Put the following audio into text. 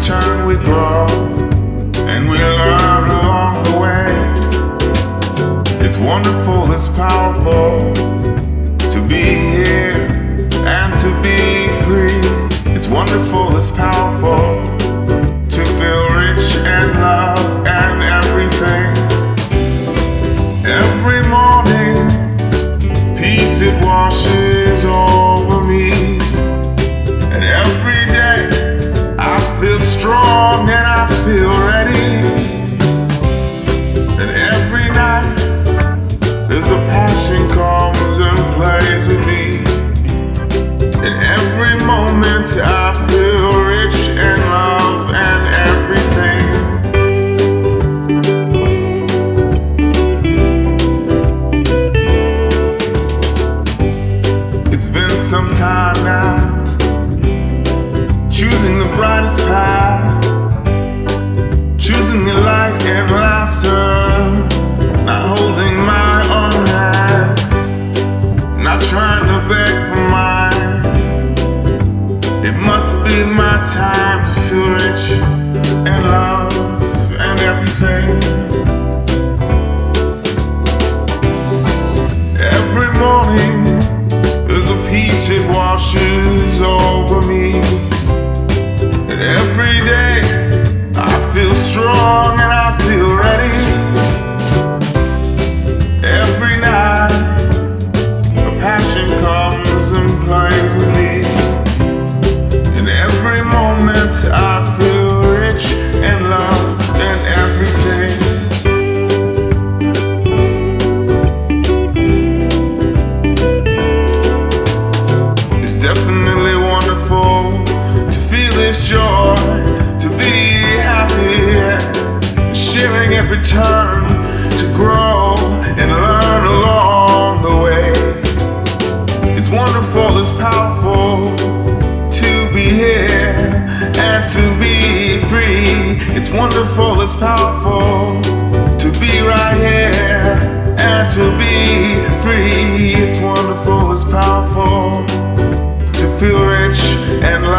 turn we grow, and we learn along the way. It's wonderful, it's powerful to be here and to be free. It's wonderful, it's powerful to feel rich and love and everything. Every morning, peace it washes over me, and every day I feel strong and I feel ready. And every night there's a passion comes and plays with me. In every moment I feel rich and love and everything. It's been some time now, choosing the brightest path, choosing the light and laughter, not holding my own hand, not trying to beg for mine. It must be my time to feel rich and love and everything. Every morning there's a peace it washes over me, and every day I feel strong and I feel ready. Every night a passion comes and plays with me. In every moment I feel rich and love and everything. It's definitely wonderful to feel this joy, to be happy, sharing every turn, to grow and learn along the way. It's wonderful, it's powerful to be here and to be free. It's wonderful, it's powerful to be right here and to be free. It's wonderful, it's powerful to feel rich and